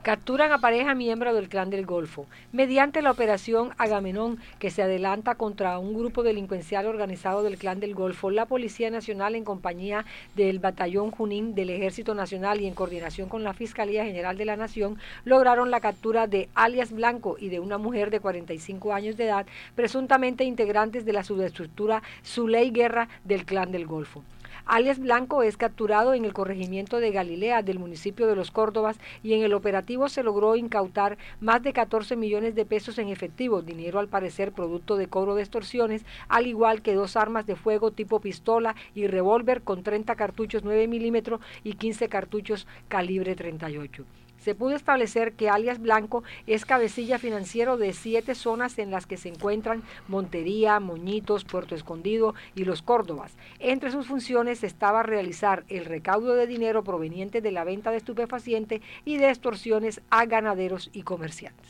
Capturan a pareja miembro del Clan del Golfo. Mediante la operación Agamenón, que se adelanta contra un grupo delincuencial organizado del Clan del Golfo, la Policía Nacional, en compañía del Batallón Junín del Ejército Nacional y en coordinación con la Fiscalía General de la Nación, lograron la captura de alias Blanco y de una mujer de 45 años de edad, presuntamente integrantes de la subestructura Zuley Guerra del Clan del Golfo. Alias Blanco es capturado en el corregimiento de Galilea del municipio de Los Córdobas y en el operativo se logró incautar más de 14 millones de pesos en efectivo, dinero al parecer producto de cobro de extorsiones, al igual que 2 armas de fuego tipo pistola y revólver con 30 cartuchos 9 milímetros y 15 cartuchos calibre 38. Se pudo establecer que alias Blanco es cabecilla financiero de 7 zonas en las que se encuentran Montería, Moñitos, Puerto Escondido y Los Córdobas. Entre sus funciones estaba realizar el recaudo de dinero proveniente de la venta de estupefacientes y de extorsiones a ganaderos y comerciantes.